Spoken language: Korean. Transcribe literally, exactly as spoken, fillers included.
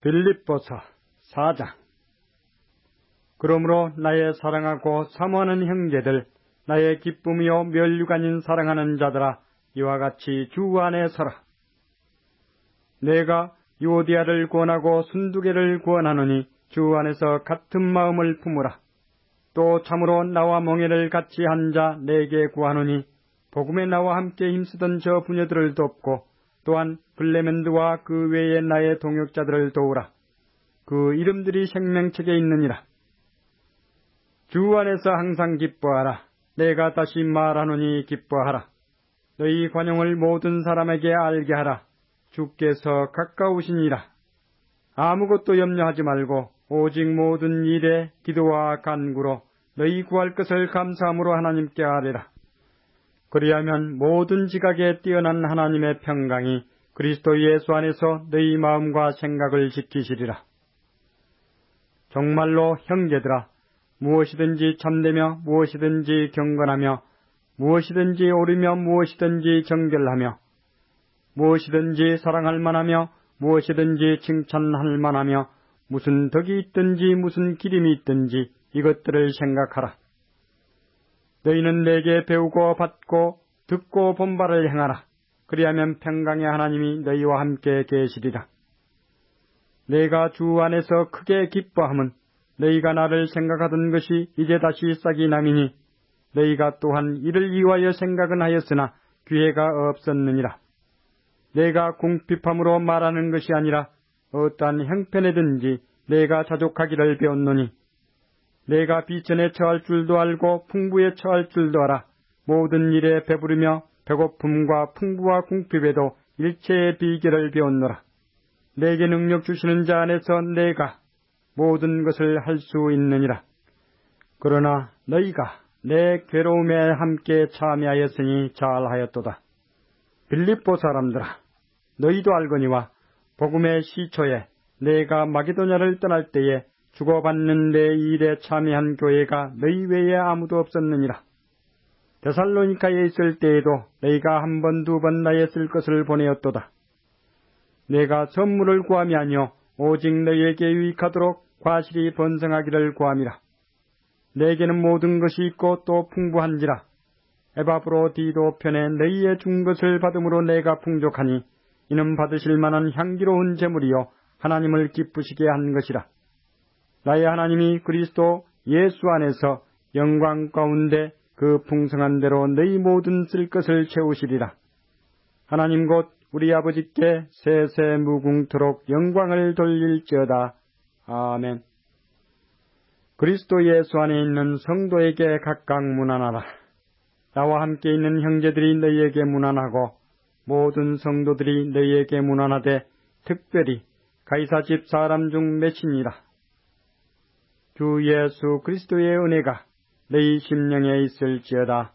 빌립보서 사 장. 그러므로 나의 사랑하고 사모하는 형제들, 나의 기쁨이요 면류가 아닌 사랑하는 자들아, 이와 같이 주 안에 서라. 내가 유오디아를 구원하고 순두개를 구원하노니 주 안에서 같은 마음을 품으라. 또 참으로 나와 멍에를 같이 한 자 내게 구하노니 복음에 나와 함께 힘쓰던 저 부녀들을 돕고 또한 블레멘드와 그 외에 나의 동역자들을 도우라. 그 이름들이 생명책에 있느니라. 주 안에서 항상 기뻐하라. 내가 다시 말하노니 기뻐하라. 너희 관용을 모든 사람에게 알게 하라. 주께서 가까우시니라. 아무것도 염려하지 말고 오직 모든 일에 기도와 간구로 너희 구할 것을 감사함으로 하나님께 아뢰라. 그리하면 모든 지각에 뛰어난 하나님의 평강이 그리스도 예수 안에서 너희 마음과 생각을 지키시리라. 정말로 형제들아, 무엇이든지 참되며 무엇이든지 경건하며 무엇이든지 옳으며 무엇이든지 정결하며 무엇이든지 사랑할 만하며 무엇이든지 칭찬할 만하며 무슨 덕이 있든지 무슨 기림이 있든지 이것들을 생각하라. 너희는 내게 배우고 받고 듣고 본 바를 행하라. 그리하면 평강의 하나님이 너희와 함께 계시리라. 내가 주 안에서 크게 기뻐함은 너희가 나를 생각하던 것이 이제 다시 싹이 남이니 너희가 또한 이를 위하여 생각은 하였으나 기회가 없었느니라. 내가 궁핍함으로 말하는 것이 아니라 어떠한 형편에든지 내가 자족하기를 배웠노니 내가 비천에 처할 줄도 알고 풍부에 처할 줄도 알아. 모든 일에 배부르며 배고픔과 풍부와 궁핍에도 일체의 비결을 배웠노라. 내게 능력 주시는 자 안에서 내가 모든 것을 할 수 있느니라. 그러나 너희가 내 괴로움에 함께 참여하였으니 잘하였도다. 빌립보 사람들아, 너희도 알거니와 복음의 시초에 내가 마게도냐를 떠날 때에 주고받는 내 일에 참여한 교회가 너희 외에 아무도 없었느니라. 데살로니카에 있을 때에도 너희가 한 번 두 번 나의 쓸 것을 보내었도다. 내가 선물을 구함이 아니요 오직 너희에게 유익하도록 과실이 번성하기를 구함이라. 내게는 모든 것이 있고 또 풍부한지라. 에바브로디도 편에 너희의 준 것을 받음으로 내가 풍족하니 이는 받으실 만한 향기로운 제물이요 하나님을 기쁘시게 한 것이라. 나의 하나님이 그리스도 예수 안에서 영광 가운데 그 풍성한 대로 너희 모든 쓸 것을 채우시리라. 하나님 곧 우리 아버지께 세세 무궁토록 영광을 돌릴지어다. 아멘. 그리스도 예수 안에 있는 성도에게 각각 문안하라. 나와 함께 있는 형제들이 너희에게 문안하고 모든 성도들이 너희에게 문안하되 특별히 가이사 집 사람 중 몇이니라. 주 예수 그리스도의 은혜가 너희 심령에 있을지어다.